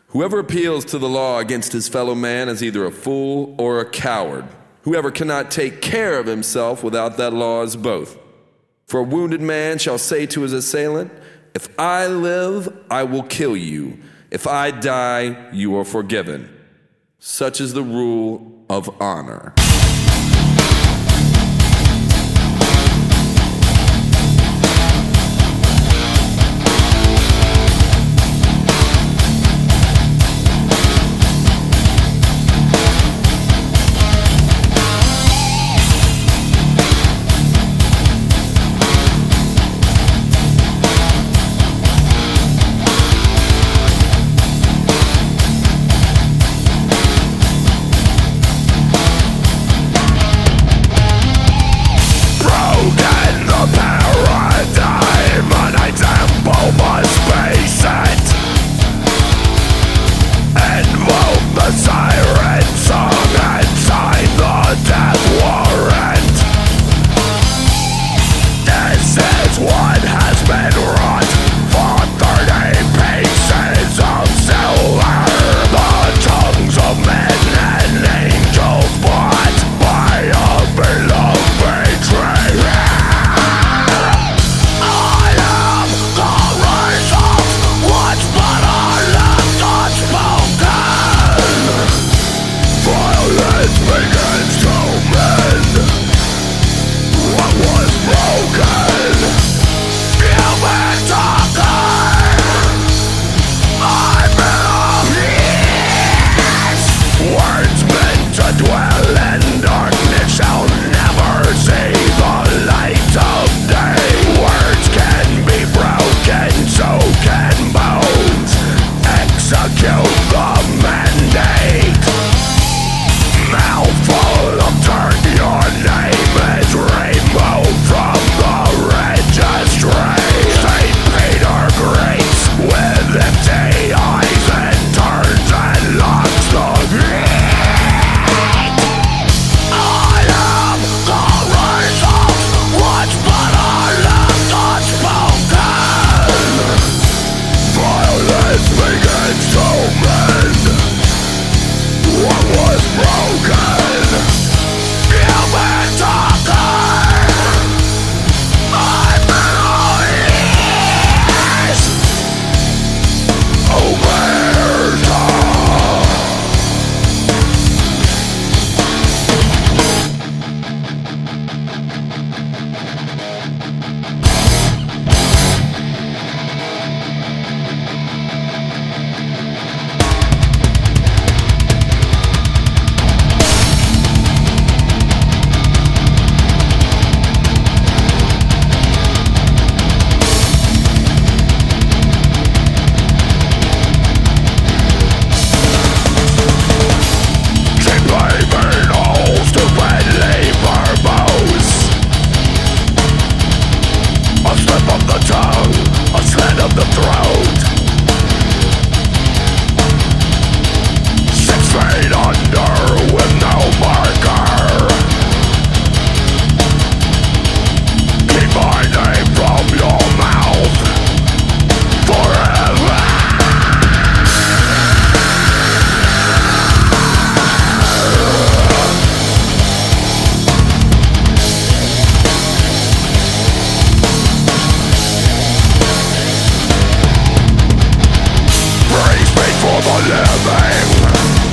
Whoever appeals to the law against his fellow man is either a fool or a coward. Whoever cannot take care of himself without that law is both. For a wounded man shall say to his assailant, "If I live, I will kill you. If I die, you are forgiven." Such is the rule of honor.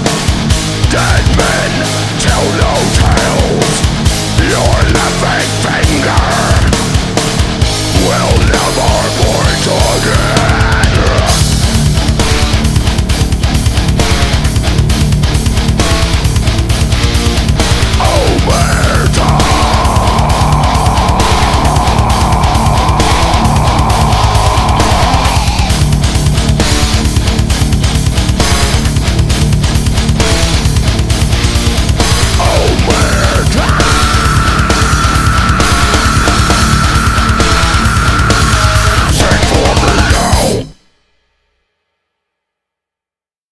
Dead men tell no tales. You're laughing.